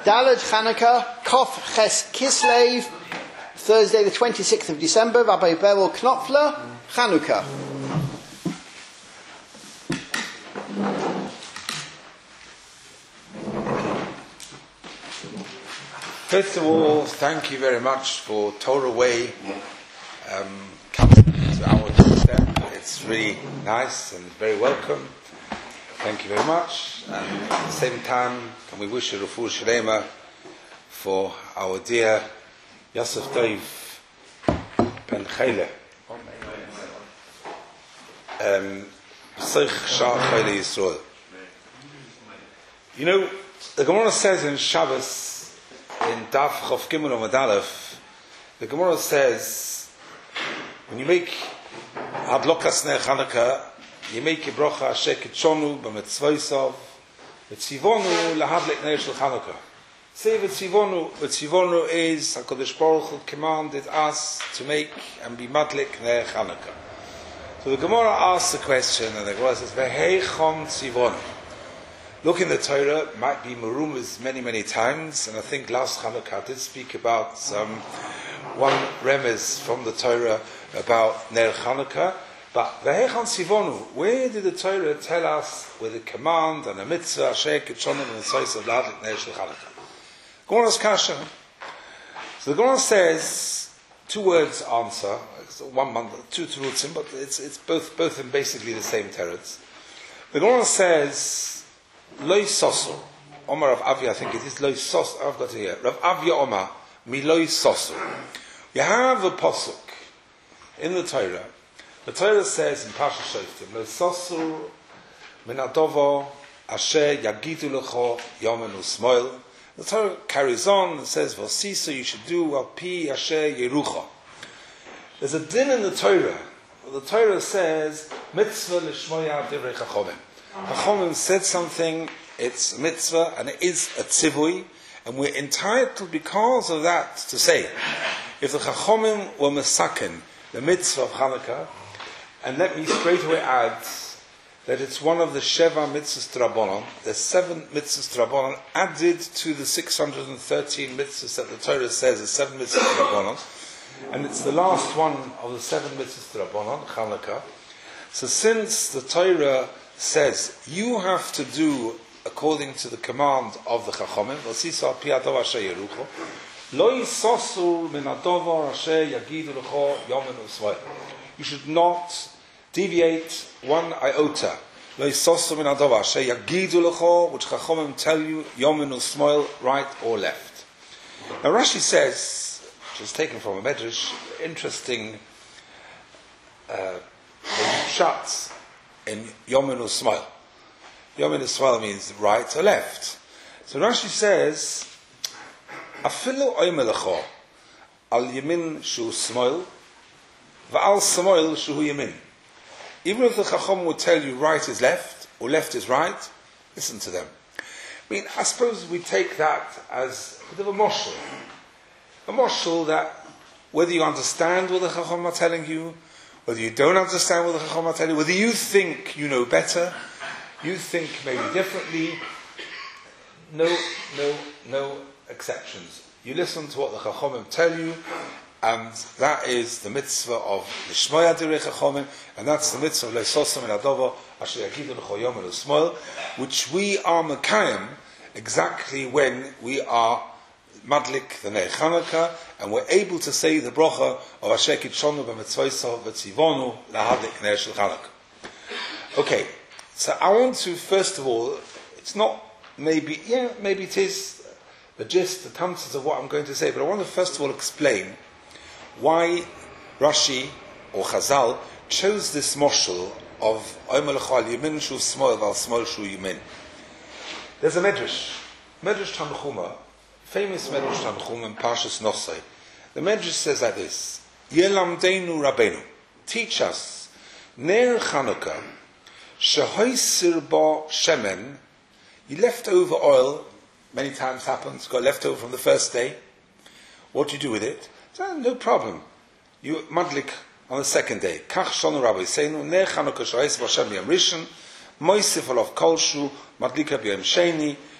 Daled Chanukah, Kof Ches Kislev, Thursday the 26th of December, Rabbi Beryl Knopfler, Chanukah. First of all, thank you very much for Torah Way coming to our doorstep. It's really nice and very welcome. Thank you very much. And at the same time, can we wish a refuah shlema for our dear Yosef Toiv Ben Chayla. You know, the Gemara says in Shabbos, in Daf Chof Gimel Amud Aleph, the Gemara says, when you make Hadlokas Ner Chanukah, you make a bracha Asher Kitshonu b'mitzvosav, v'tzivonu lahadlik Ner Shel Chanukah. Say v'tzivonu is HaKadosh Baruch Hu commanded us to make and be madlik Ner Chanukah. So the Gemara asks the question, and the Gemara says, V'heichon tzivonu. Look in the Torah, might be merumas many times, and I think last Chanukah did speak about one remez from the Torah about Ner Chanukah. But V'heichon tzivonu, where did the Torah tell us with a command and a mitzvah, Asher Kitshonu b'mitzvosav lahadlik Ner Shel Chanukah? Gemara's kasha. So the Gemara says, two words answer, two terutzim, but it's both in basically the same teretz. The Gemara says, Loi Sosu, Omar Rav Avya, I think it is Loi Sosu, I've got it here. Rav Avya Omar, Mi Loi Sosu. You have a pasuk in the Torah. The Torah says in Pasha Shoftim, Loi Sosu min adovo asher yagidu lecho yomen usmoil. The Torah carries on and says, V'osiso, you should do al pi asher yerucha. There's a din in the Torah. The Torah says, mitzvah l'shmoya divrei chachomim. Chachomim said something, it's a mitzvah, and it is a tzivui, and we're entitled because of that to say, if the Chachomim were mesaken, the mitzvah of Chanukah, and let me straight away add that it's one of the Sheva mitzvahs D'Rabbanan, there's 7 mitzvahs D'Rabbanan added to the 613 mitzvahs that the Torah says is 7 mitzvahs D'Rabbanan, and it's the last one of the 7 mitzvahs D'Rabbanan, Chanukah. So since the Torah says you have to do according to the command of the Chachomim, v'osiso al pi adov asher yerucho, lo yisosu min adov asher yagidu lecho yomen usmoil. You should not deviate one iota. Lo yisosu min adov asher yagidu lecho, which Chachomim tell you yomen usmoil, right or left. Now Rashi says, which is taken from a medrash, interesting shots in Yomen Usmoil. Yomen Usmoil means right or left. So Rashi says, Afilu oimelecho al yemin shu smoil, va'al smoil shu yemin. Even if the Chacham would tell you right is left, or left is right, listen to them. I mean, I suppose we take that as a bit of a moshel. A moshel that, whether you understand what the Chacham are telling you, whether you don't understand what the Chacham are telling you, whether you think you know better, you think maybe differently, no exceptions. You listen to what the Chachamim tell you, and that is the mitzvah of Lishmoya Direi Chachamim, and that's the mitzvah of Leisosim and Adovo Asher Yagidu Lecho Yomen Usmoil, which we are Mekayim exactly when we are Madlik the Ner Chanukah, and we're able to say the bracha of Asher Kitshonu b'mitzvosav v'tzivonu lahadlik Ner Shel Chanukah. Okay, so I want to first of all, it's not maybe it is the gist, the content of what I'm going to say, but I want to first of all explain why Rashi or Chazal chose this moshel of Omer lecho al yemin shu smoil v'al smoil shu yemin. There's a medrash Tanchuma, famous Medrash Tanchum in Parshas Nosai. The Medrash says like this: Yelamdeinu Rabbeinu, teach us, Ner Chanukah, shehoisir bo shemen, you left over oil, many times happens, got left over from the first day. What do you do with it? So, no problem. You madlik on the second day. Kach shonu Rabbi Seinu, Ner Chanukah shehoisir bo shemen yom rishon, moisif olav kolshu, madlika b'yom sheni,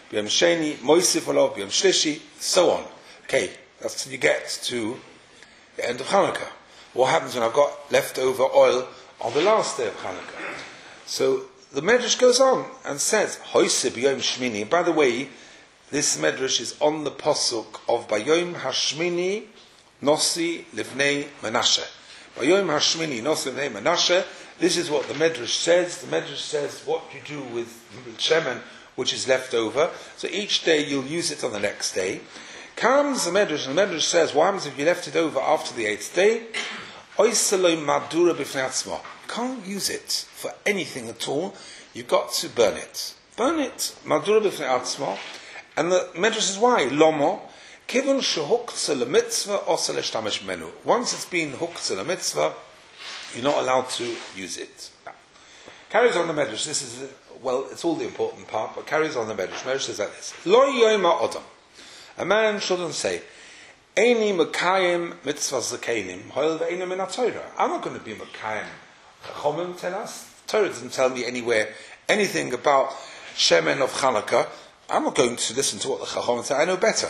b'yom sheni, moisif olav, b'yom shlishi, so on. Okay, that's till you get to the end of Hanukkah. What happens when I've got leftover oil on the last day of Hanukkah? So the Medrash goes on and says, Hoise b'yom shmini. By the way, this Medrash is on the pasuk of Bayom Hashmini Nosi Livnei Menashe. Bayom Hashmini Nosi Livnei Menashe. This is what the Medrash says. The Medrash says what you do with shemen which is left over. So each day you'll use it on the next day. Comes the Medrash, and the Medrash says, what happens if you left it over after the 8th day? Oiseloi Madura B'fnei Atzma. You can't use it for anything at all. You've got to burn it. Burn it. Madura B'fnei Atzma. And the Medrash says, why? Lomo. Kivun shehuktzah lemitzvah osa leshtamish menu. Once it's been huktzah lemitzvah, you're not allowed to use it. Now, carries on the Medrash. This is, it's all the important part, but carries on the Medrash. Medrash says like this. Lo yoyma odam. A man shouldn't say, Eini mekayim mitzvah zakenim, hoil ve'eina min ha-Torah. I'm not going to be mekayim. Chachomim tell us. Torah doesn't tell me anywhere anything about shemen of Chanukah. I'm not going to listen to what the Chachomim say. I know better.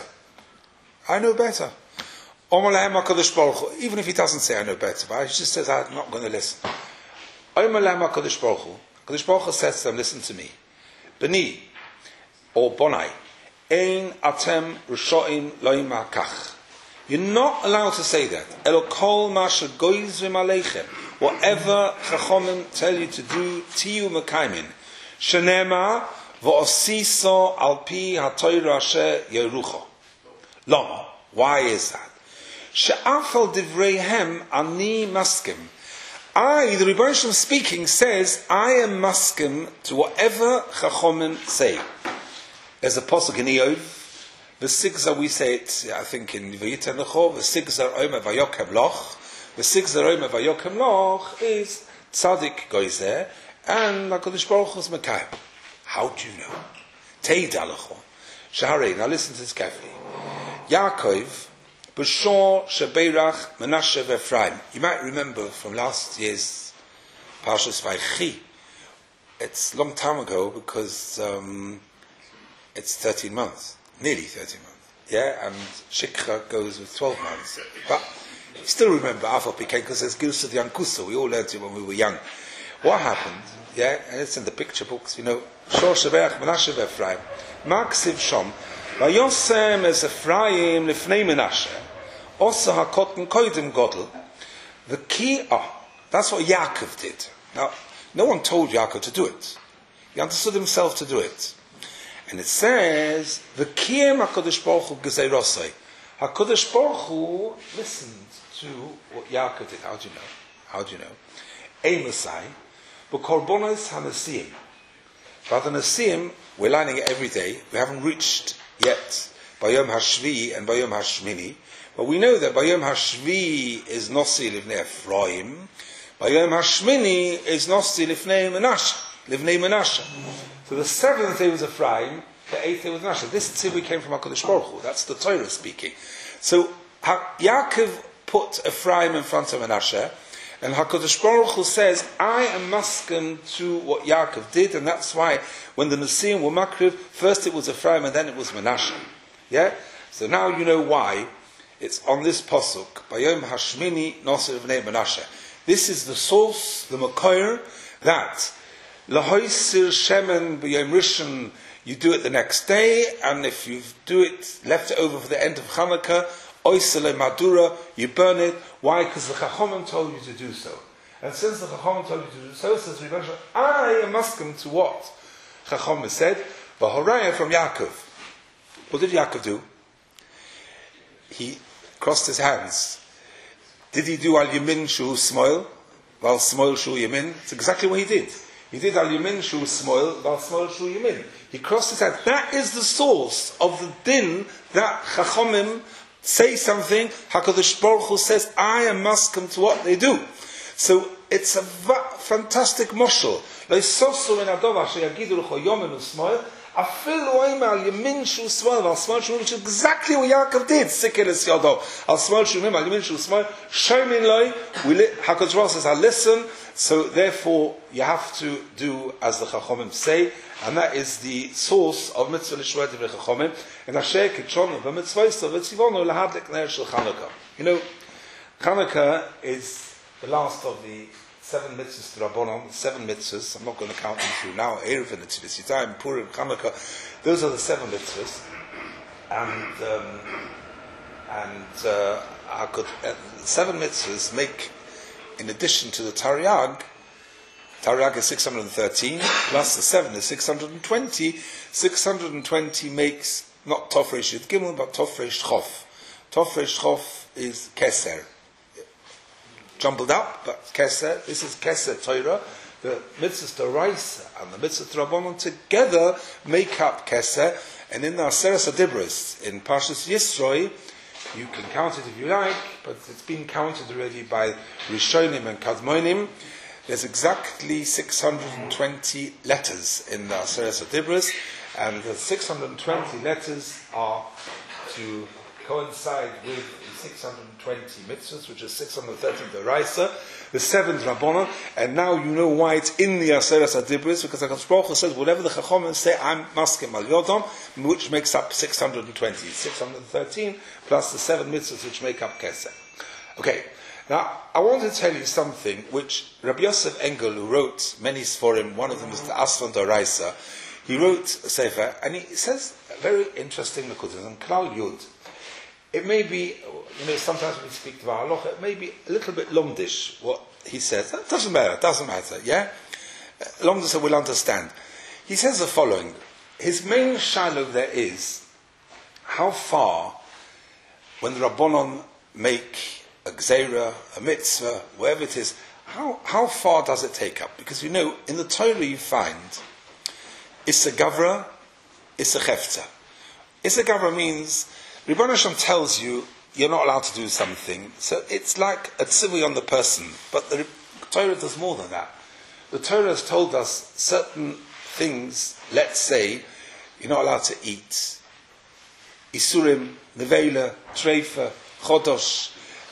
Even if he doesn't say I know better, but he just says I'm not going to listen. HaKadosh Baruch Hu says to them, listen to me. Bani, or Bonai, Ein atem rishoim loim ha'kach. You're not allowed to say that. Elo kol ma shegoyzim aleichem. Whatever Chachomim tell you to do, tiyu mekaymin. Shenema v'osiso al pi ha'Torah asher yerucho. Lama. Why is that? She'afal divreihem ani maskim. The Rebbeinu Shalom speaking says, I am maskim to whatever Chachomim say. There's a pasuk in Eov, the sigzar we say it, I think in Vayita Necho, the sigzar omer vayokem loch. The sigzar omer vayokem loch is tzaddik goes there, and HaKadosh Baruch Hu is mekayim. How do you know? Teid alecho. Shaharei, now listen to this carefully. Yaakov, b'shor shebeirach Menashe v'Ephraim. You might remember from last year's Parshas Vayechi. It's a long time ago because it's 13 months, nearly 13 months. Yeah, and Shikha goes with 12 months. But you still remember Afal Pikei because there's Gilsa the Yankusa. We all learned it when we were young. What happened? Yeah, and it's in the picture books, Shor shebeirach Menashe v'Ephraim. Maksiv Shom. Vayosem es Ephraim lifnei Menashe. Osa hakotten koidim godel. The key, that's what Yaakov did. Now, no one told Yaakov to do it. He understood himself to do it. And it says, V'kiyem HaKadosh Baruch Hu gezeirosai. HaKadosh Baruch Hu listened to what Yaakov did. How do you know? Amosai, B'korbonos HaNesim. But the Nesim, we're learning it every day. We haven't reached yet Bayom HaShvi and Bayom HaShmini. But we know that Bayom HaShvi is Nosi Livnei Ephraim. Bayom HaShmini is Nosi Livnei Menashe. So the 7th day was Ephraim, the 8th day was Menashe. This tzivui came from HaKadosh Baruch Hu. That's the Torah speaking. So Yaakov put Ephraim in front of Menashe, and HaKadosh Baruch Hu says, I am maskim to what Yaakov did, and that's why when the Nesim were makriv, first it was Ephraim and then it was Menashe. Yeah? So now you know why it's on this pasuk, Bayom Hashmini Noser V'nei Menashe. This is the source, the Makoyer, that Lahoisir Shemen B'yom Rishon, you do it the next day, and if you do it, left it over for the end of Chanukah, Oisele Madura, you burn it. Why? Because the Chachomim told you to do so. And since the Chachomim told you to do so, says Rebbe, I am maskim to what Chachomim said, V'horaya from Yaakov. What did Yaakov do? He crossed his hands. Did he do al yamin shu smoil, val smoil shu yamin? It's exactly what he did. He did al yamin shu smoil, val smoil shu yamin. He crossed his hands. That is the source of the din that Chachomim say something. HaKadosh Baruch Hu says, I am maskim to what they do. So it's a fantastic moshel. Afilu oimal yamin shu smal, al smal shu, which is exactly what Yaakov did. Sikel es yodo. Al smal shu mim, al yamin shu smal. Shomin loy. HaKadosh Baruch Hu says, I listen. So therefore, you have to do as the Chachomim say, and that is the source of mitzvah l'shvoi divrei Chachomim. And Asher kitshon v'mitzvayso v'tzivono lahadlik ner shel Chanukah. You know, Chanukah is the last of the 7 mitzvahs to Rabbanon, 7 mitzvahs. I'm not going to count them through now. Erev and Tzivis Yitayim, Purim, Chanukah. Those are the 7 mitzvahs. And 7 mitzvahs make, in addition to the Taryag is 613, plus the 7 is 620. 620 makes not Tov Reish Yud Gimel, but Tov Reish Chof. Tov Reish Chof is Keser. Jumbled up, but Keser. This is Keser Torah. The mitzvahs D'Oraisa and the mitzvahs D'Rabbanan together make up Keser. And in the Aseret HaDibros, in Parshas Yisroi, you can count it if you like, but it's been counted already by Rishonim and Kadmonim. There's exactly 620 letters in the Aseret HaDibros, and the 620 letters are to coincide with the 620 mitzvahs, which is 613 D'Oraisa, the 7th Rabbanon, and now you know why it's in the Aseret HaDibros, because HaKadosh Baruch Hu says, whatever the Chachomim say, I'm maskim al yodom, which makes up 620, 613, plus the 7 mitzvahs which make up Keser. Okay, now I want to tell you something which Rabbi Yosef Engel, who wrote many Sforim, one of them is the Aslan D'Oraisa, he wrote a Sefer, and he says a very interesting Nekudah on Klal Yud. It may be, sometimes when we speak to Halacha, it may be a little bit lomdish, what he says. That doesn't matter, yeah? Long as we'll understand. He says the following, his main shiloh there is, how far, when the Rabbanon make a gzeira, a mitzvah, whatever it is, how far does it take up? Because in the Torah you find, Issa Gavra, Issa Chefta. Issa Gavra means, Rebbeinu Hashem tells you you're not allowed to do something, so it's like a tzivui on the person. But the Torah does more than that. The Torah has told us certain things. Let's say you're not allowed to eat isurim, nevela, treifa, chodosh.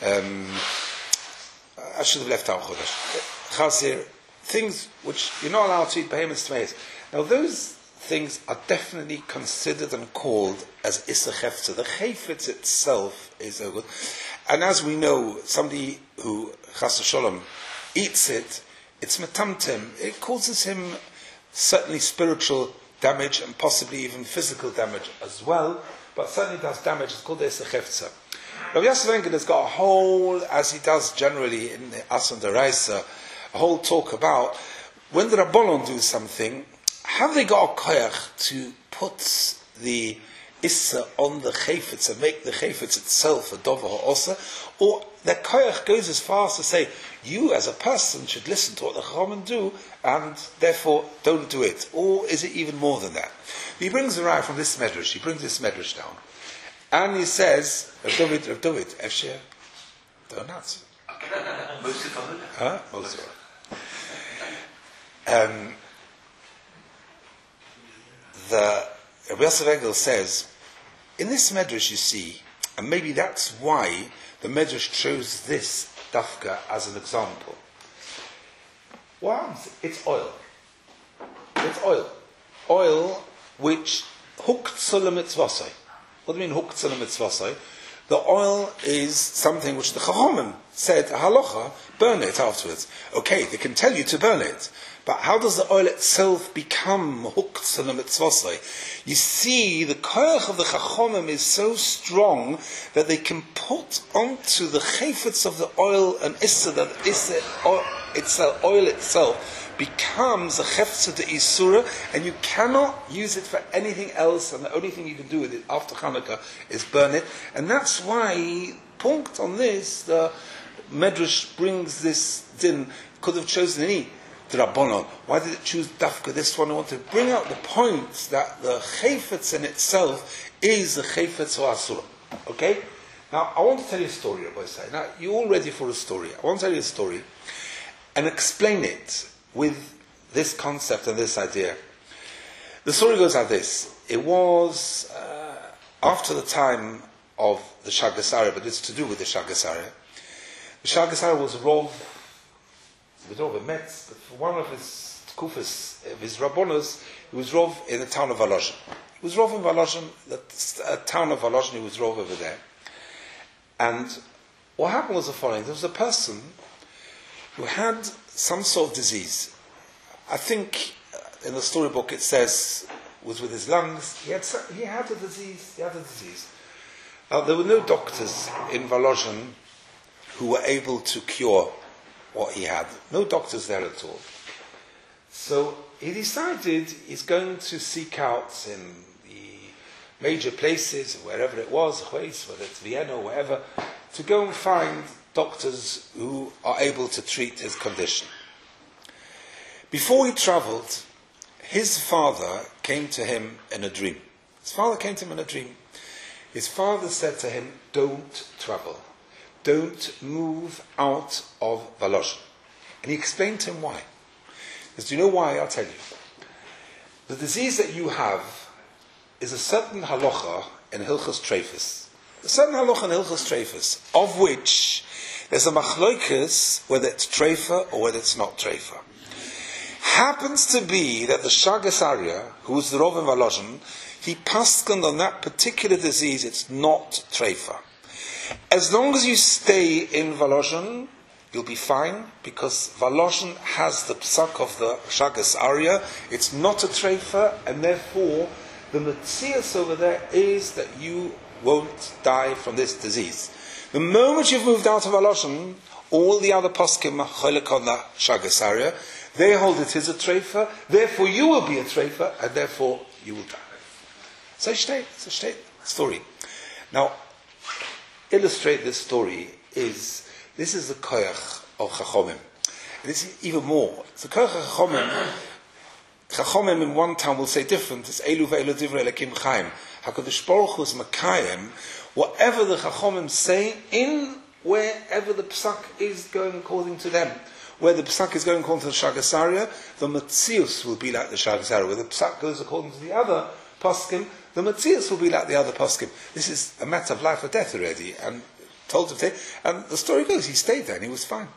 I should have left out chodosh. Chazir, things which you're not allowed to eat. Behemoths, tomatoes. Now those things are definitely considered and called as Issa Chefta. The Chayfetz itself is so good. And as we know, somebody who, Chas Shalom, eats it, it's metamtem. It causes him certainly spiritual damage and possibly even physical damage as well, but certainly does damage. It's called Issa Chefta. Rav Yosef Engel has got a whole, as he does generally in the Aslan D'Oraisa, a whole talk about when the Rabbanon do something, have they got a koyach to put the issa on the chayfetz and make the chayfetz itself a dover ha'osa? Or their koyach goes as far as to say, you as a person should listen to what the chachamim do and therefore don't do it? Or is it even more than that? He brings the raya from this medrash. He brings this medrash down. And he says, Rav David, Efshir, donuts. Most of it. Huh? Most of it. The Rabbi Yosef Engel says, in this medrash you see, and maybe that's why the medrash chose this dafka as an example. What happens? It's oil. It's oil. Oil which huktzah l'mitzvasai. What do you mean huktzah l'mitzvasai? The oil is something which the Chachomim said, halacha, burn it afterwards. Okay, they can tell you to burn it. But how does the oil itself become huktzah l'mitzvasai? You see, the koyach of the Chachomim is so strong that they can put onto the chayfetz of the oil an issa, that issa, oil itself becomes a chefza de isura, and you cannot use it for anything else, and the only thing you can do with it after Hanukkah is burn it. And that's why, punkt on this, the Medrash brings this din. Could have chosen any D'Rabbanan. Why did it choose Dafka this one? I want to bring out the point that the chayfetz in itself is the chayfetz or asura. Okay? Now, I want to tell you a story, Rabbi Say. Now, you're all ready for a story. I want to tell you a story and explain it with this concept and this idea. The story goes like this. It was after the time of the Shagasara, but it's to do with the Shagasara. The Shagasara was Rov in Metz, but for one of his kufas, of his rabbonas, he was Rov in the town of Volozhin. He was Rov in Volozhin, the town of Volozhin, he was Rov over there. And what happened was the following. There was a person who had some sort of disease. I think in the storybook it says was with his lungs. He had a disease. There were no doctors in Volozhin who were able to cure what he had. No doctors there at all. So he decided he's going to seek out in the major places, wherever it was, whether it's Vienna or wherever, to go and find doctors who are able to treat his condition. Before he travelled, his father came to him in a dream. His father said to him, don't travel. Don't move out of Volozhin. And he explained to him why. He says, do you know why? I'll tell you. The disease that you have is a certain halacha in Hilchos Treifus. A certain halacha in Hilchos Treifus, of which there's a machloikas whether it's treifa or whether it's not treifa. Happens to be that the Shagas Arya, who was the Rov in Volozhin, he paskened on that particular disease, it's not treifa. As long as you stay in Volozhin, you'll be fine, because Volozhin has the psak of the Shagas Arya, it's not a treifa, and therefore the metzias over there is that you won't die from this disease. The moment you've moved out of Volozhin, all the other poskim cholek on the Shagas Arya, they hold it is a treifa, therefore you will be a treifa, and therefore you will die. So it's a story. Now, illustrate this story this is the koyach of Chachomim. This is even more. The koyach of Chachomim, Chachomim in one town will say different. It's Elu ve'elu divrei Elokim Chaim. HaKadosh Baruch Hu is Makayim. Whatever the Chachomim say, in wherever the psak is going according to them. Where the psak is going according to the Shagas Arya, the Metzius will be like the Shagas Arya. Where the psak goes according to the other poskim, the Metzius will be like the other poskim. This is a matter of life or death already, and told him to. And the story goes, he stayed there and he was fine.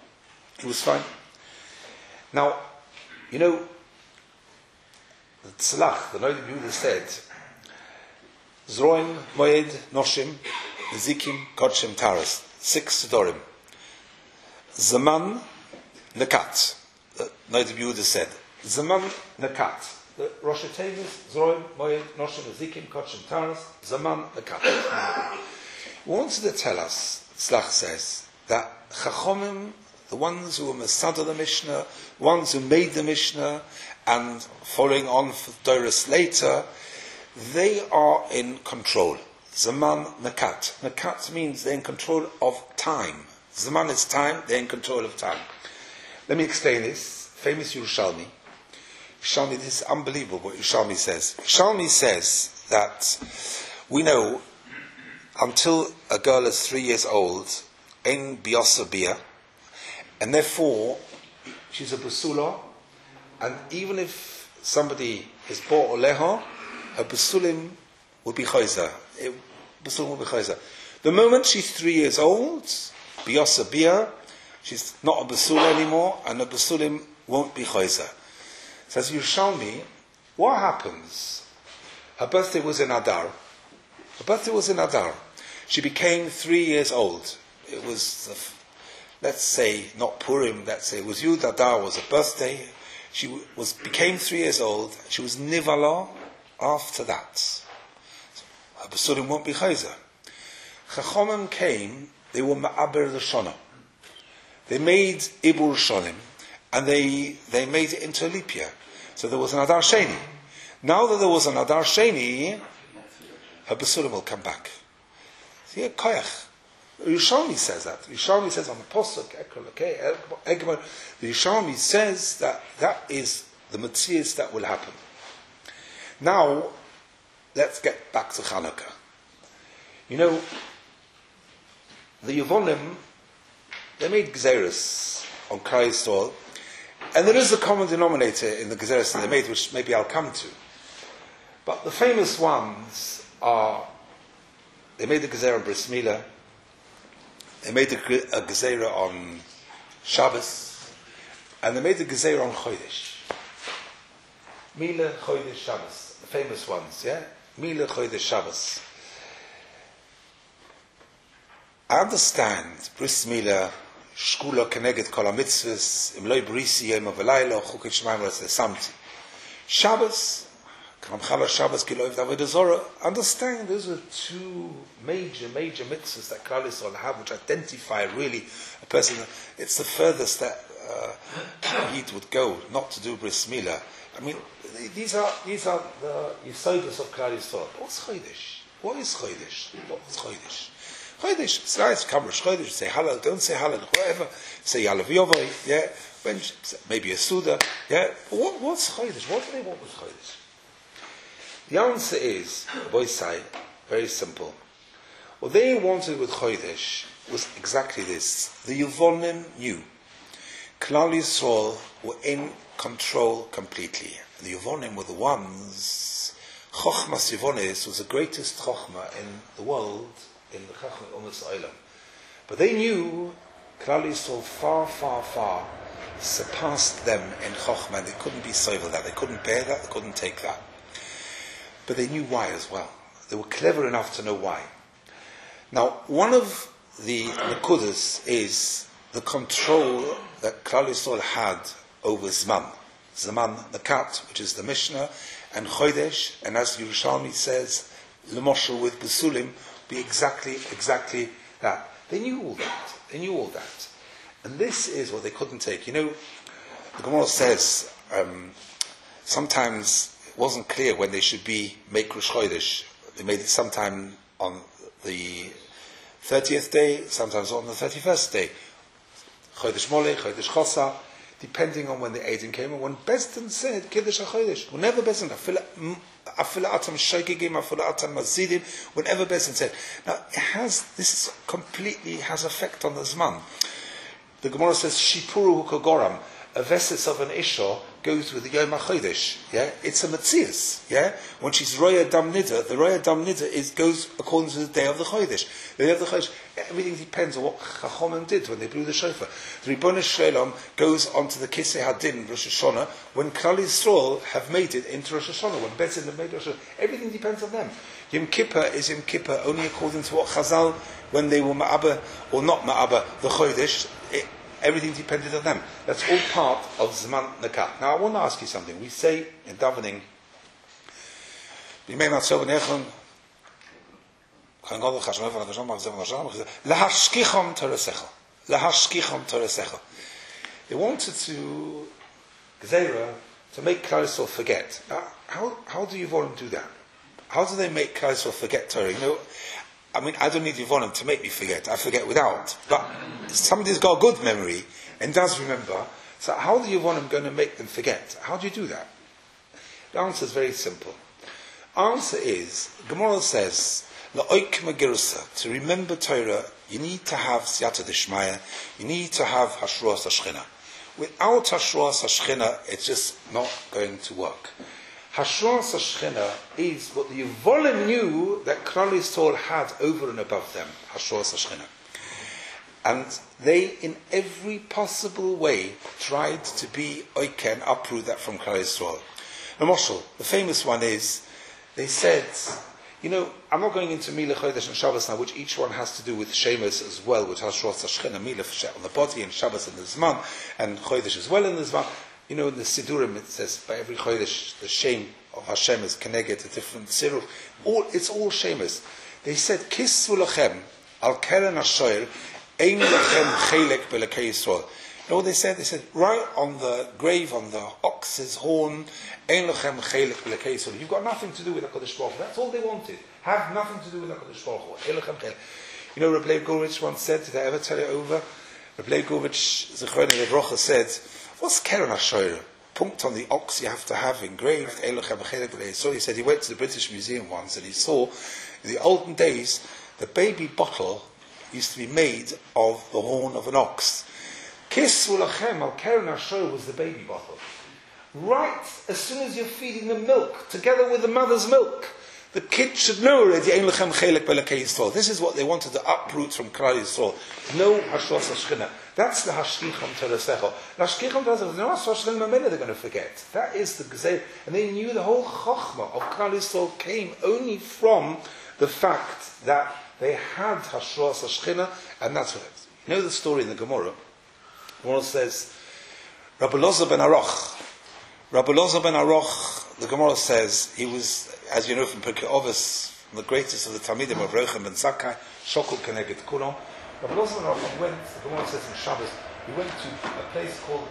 Now, you know, the Tzlach, the Noda B'Yehuda said, Zroim, Moed, Noshim, Zikim, Kodshim, Taras. 6 Sidorim. Zaman, Nakat. The Noda B'Yehuda said, Zaman, Nakat. The Rosh Hashanah, Zroim, Moed, Noshim, Zikim, Kodshim, Taras, Zaman, Nakat. He wanted to tell us, Tzlach says, that Chachomim, the ones who were Masada the Mishnah, the ones who made the Mishnah, and following on for Doros later, they are in control. Zaman Nakat. Nakat means they're in control of time. Zaman is time, they're in control of time. Let me explain this. Famous Yerushalmi. Yerushalmi, this is unbelievable what Yerushalmi says. Yerushalmi says that we know until a girl is 3 years old, ein biyasa bia, and therefore she's a basula, and even if somebody is bought oleha, her basulim will be chayza. The moment she's 3 years old, biyasa bia, she's not a basula anymore, and the basulim won't be chayza. Says Yerushalmi, what happens? Her birthday was in Adar. She became 3 years old. It was, let's say, not Purim, let's say it was Yud Adar, was a birthday. She became 3 years old. She was Nivala after that. Her Basurim won't be Chayza. Chachomim came, they were Ma'aber L'Shona. They made Ibur Shonim, and they made it into a leap year. So there was an Adar Sheni. Now that there was an Adar Sheni, her Basurim will come back. See, a koyach. Yerushalmi says that. Yerushalmi says on the Posuk, the Yerushalmi says that is the Metzias that will happen. Now, let's get back to Chanukah. You know, the Yevonim, they made Gzeres on Klal Yisrael, and there is a common denominator in the Gzeres that they made, which maybe I'll come to. But the famous ones are, they made the Gezerah on Bris Milah, they made a Gezerah on Shabbos, and they made the Gezerah on Chodesh. Milah, Chodesh, Shabbos, the famous ones, yeah? Milah, Chodesh, Shabbos. I understand, Bris Milah, Shkula Keneged Kol HaMitzvahs, Im Loi Brisi Yom HaVelayla, Chukei Shemaim V'Raseh Samti. Shabbos, Kam Chala Shabbos Ki Lo Yived Avodah Zorah. Understand, those are two major mitzvahs that Klal Yisrael have, which identify really a person. It's the furthest that Yid would go, not to do Bris Milah. I mean, these are the Yesodus of Klal Yisrael. What's Chodesh? What is Chodesh? What's Chodesh? Chodesh, it's nice, come Rosh Chodesh, say Halal, don't say Halal, whatever, say Yalav Yovai, yeah, when, maybe a Suda, yeah, but what's Chodesh? What do they want with Chodesh? The answer is, the boys say, very simple. What they wanted with Chodesh was exactly this. The Yevonim knew. Klal Yisrael were in control completely. The Yevonim were the ones, Chochmas Yevonis was the greatest Chochma in the world, in the Chachma Umas Olam. But they knew Klal Yisrael far surpassed them in Chochma, and they couldn't be sovel that, they couldn't bear that, they couldn't take that. But they knew why as well. They were clever enough to know why. Now, one of the Nekudas is the control that Klal Yisrael had over Zman. Zman Nakat, which is the Mishnah, and Chodesh, and as Yerushalmi says, L'moshel with Besulim, be exactly that. They knew all that. And this is what they couldn't take. You know, the Gemara says, sometimes it wasn't clear when they should be make Rosh Chodesh. They made it sometime on the 30th day, sometimes on the 31st day. Chodesh Moleh, Chodesh Chosa, depending on when the Eidim came. And when Bezdin said, Kiddush HaChodesh, whenever Bezdin, Afila Atam Shaykigim, Afila Atam Mazidim, whenever Bezdin said. Now, this completely has effect on the Zman. The Gemara says, Shipuru Hukagoram, a vesis of an Isha goes with the Yom HaChodesh, yeah? It's a Metzias, yeah? When she's Roya Dam Nida, the Roya Dam Nida goes according to the day of the Chodesh. The day of the Chodesh, everything depends on what Chachomim did when they blew the shofar. The Ribono Shel Olam goes onto the Kisei Hadin, Rosh Hashanah, when Klal Yisrael have made it into Rosh Hashanah, when Betzin have made Rosh Hashanah. Everything depends on them. Yom Kippur is Yom Kippur only according to what Chazal, when they were Ma'aba or not Ma'aba, the Chodesh, everything depended on them. That's all part of Zman Nakat. Now I want to ask you something. We say in davening, Lahashkicham Torasecha. They wanted to Gezerah to make Klal Yisrael forget. Now, how do you want them to do that? How do they make Klal Yisrael forget Torah? You know, I mean, I don't need Yevonim to make me forget. I forget without. But somebody's got a good memory and does remember. So how do Yevonim going to make them forget? How do you do that? The answer is very simple. Answer is, Gemara says, La'oik Magirsa, to remember Torah, you need to have Siyata Dishmaya, you need to have Hashruas HaShechina. Without Hashruas HaShechina, it's just not going to work. Hashruas HaShechina is what the Yevolim knew that Klal Yisrael had over and above them. Hashruas HaShechina. And they, in every possible way, tried to be oiken, uproot that from Klal Yisrael. Now, Moshel, the famous one is, they said, you know, I'm not going into Milah, Chodesh and Shabbos now, which each one has to do with Shemus as well, which has Hashruas HaShechina, Milah on the body, and Shabbos in the Zman, and Chodesh as well in the Zman. You know, in the Sidurim it says, by every Chodesh, the Shem of Hashem is connected to different Siruf. It's all Shemus. They said, Kisvu lachem, al keren hashoyer, ein lachem chelek belekei Yisrael. You know what they said? They said, right on the grave, on the ox's horn, ein lachem chelek belekei Yisrael. You've got nothing to do with HaKadosh Baruch Hu. That's all they wanted. Have nothing to do with HaKadosh Baruch Hu. Ein lachem chelek. You know, Reb Leib Gorovitch once said, did I ever tell it over? Reb Leib Gorovitch, Zechron Levrocha, said, what's Keren HaShoyer? Punkt on the ox you have to have engraved. So he said he went to the British Museum once and he saw, in the olden days, the baby bottle used to be made of the horn of an ox. Kisvu lachem al Keren HaShoyer was the baby bottle. right as soon as you're feeding the milk, together with the mother's milk, the kid should know already, Ein lechem chelek b'elokei Yisrael. This is what they wanted to uproot from Klal Yisrael. No hashros hashchina. That's the hashkicham terasecho. Hashkicham terasecho. No hashros hashchina they're going to forget. That is the gzeir. And they knew the whole chochmah of Klal Yisrael came only from the fact that they had hashros hashchina, and that's what it is. You know the story in the Gemara? The Gemara says, Rabbi Loza ben Aroch, the Gemara says, he was, as you know from Pirkei Avos, the greatest of the Talmidim of Rochem ben Zakkai, Shokol Keneged Kulam. Rabbi Loza ben Aroch went, the Gemara says in Shabbos, he went to a place called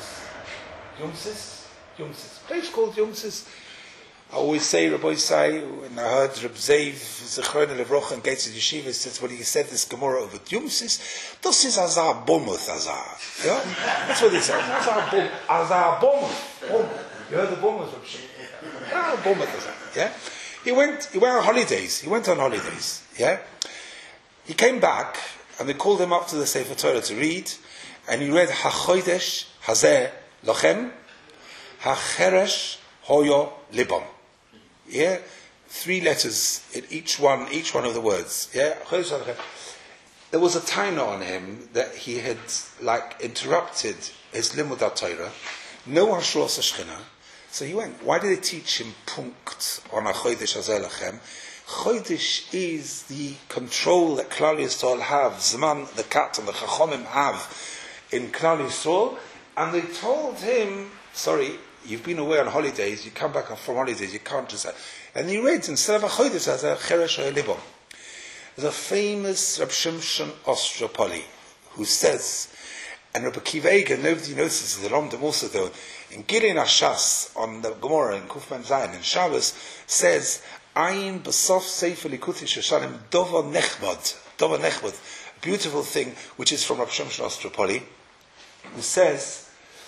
Yumsis. A place called Yumsis. I always say, Rabbi Isai, when I heard Reb Zev, Zechron Levroch and Gates of Yeshiva, says when he said this Gemara over Yumsis, das is Azar Bomuth Azar. Yeah? That's what he said. Azar Bomuth. You heard the Bomuth, Reb Shimon? Bomuth Azar. Yeah? He went on holidays. Yeah? He came back, and they called him up to the Sefer Torah to read, and he read HaChodesh Hazeh Lochem HaCheresh Hoyo Libam. Yeah, 3 letters in each one of the words. Yeah, there was a taina on him that he had interrupted his limud Torah. No hashros hashchina. So he went. Why did they teach him punkt on a chodesh hazeh lachem? Chodesh is the control that Klal Yisrael have. Zman, the cat, and the chachomim have in Klal Yisrael, and they told him, sorry, you've been away on holidays, you come back from holidays, you can't just... And he read, instead of a chodesh, as a cheresh libam. There's a famous Reb Shimshon Ostropoli, who says, and Rabbi Akiva Eiger, nobody notices, the Rambam also though, in Girin Ashas, on the Gemara, in Kufman Zayin, in Shabbos, says, Ayin Basof Sefer Likuti Shoshanim Dova Nechbad, a beautiful thing, which is from Reb Shimshon Ostropoli, who says,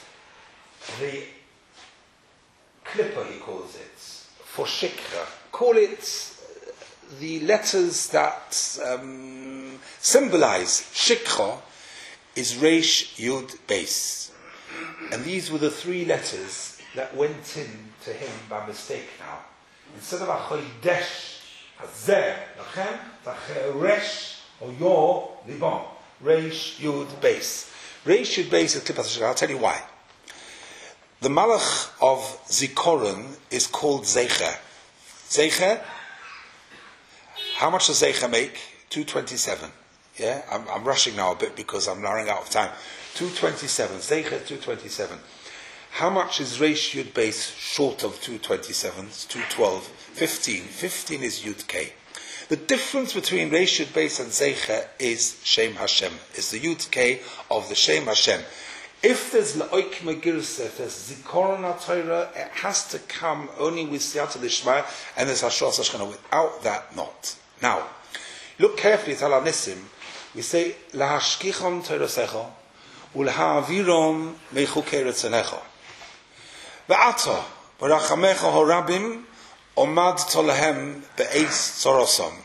the Klippa, he calls it, for Shikra. Call it the letters that symbolize Shikra is Reish Yud Beis. And these were the 3 letters that went in to him by mistake now. Instead of Achodesh Hazeh Lachem, Tacheresh Oyo Libam. Reish Yud Beis. Reish Yud Beis is Klippa Shikra. I'll tell you why. The Malach of Zikoron is called Zeicher. Zeicher, how much does Zeicher make? 227. Yeah, I'm rushing now a bit because I'm running out of time. 227. Zeicher 227. How much is Reish Yud Beis short of 227? It's 212. 15. 15 is Yud K. The difference between Reish Yud Beis and Zeicher is Shem Hashem. It's the Yud K of the Shem Hashem. If there's La'oik Megirse, if there's Zikoron HaTorah, it has to come only with Siyata Lishma, and there's Hashros Hashchana. Without that, not. Now, look carefully at Al Nisim. We say, Lahashkichon Torasecho, Ulha'aviron Meichukei Retzanecho. Ve'ata, Barachamecha Horabim, Omad Tolahem Be'ez Tzorosom.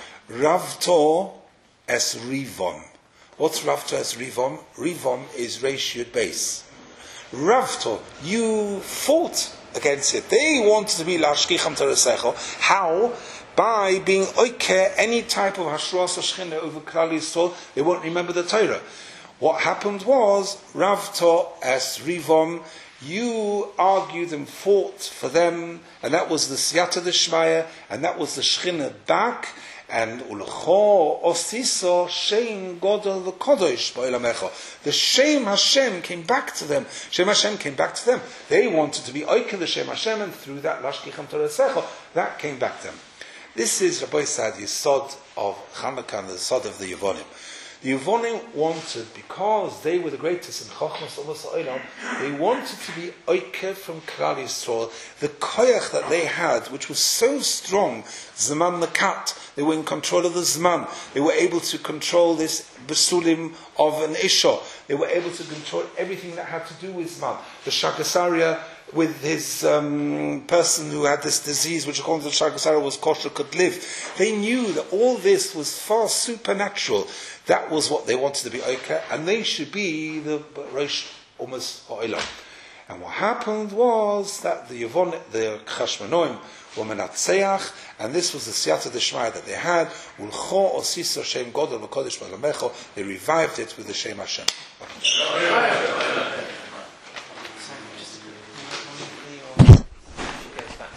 Ravto Es Rivon. What's Ravto as Rivom? Rivom is Reish Yud Beis. Ravto, you fought against it. They wanted to be Lashkicham Terasecho. How? By being oike any type of Hashros Hashchina over Klal Yisrael, they won't remember the Torah. What happened was, Ravto as Rivom, you argued and fought for them, and that was the Siyata Deshmaya, and that was the Shechina back, and Ulcho Osiso Shem Godel the Kodesh Ba'olamecho. The Shem Hashem came back to them. Shem Hashem came back to them. They wanted to be Oike the Shem Hashem, and through that Lashkicham Torasecho, that came back to them. This is Rabbi Sad Yisod of Chanukah and the Yisod of the Yevonim. The Yevonim wanted, because they were the greatest in Chochmas Umas Ha'olam, they wanted to be Oike from Klal Yisrael, the koyach that they had, which was so strong, Zman Nakat, they were in control of the Zman, they were able to control this Besulim of an Isha, they were able to control everything that had to do with Zman. The Shagasaria, with his person who had this disease, which according to the Shagasaria was kosher, could live. They knew that all this was far supernatural. That was what they wanted to be Oika, and they should be the Rosh Umas Ha'olam. And what happened was that the Chashmonoim were menatzeach, and this was the siyata d'shmaya that they had. Ulcho osiso shem godol v'kodesh v'lamecho. They revived it with the Shem Hashem.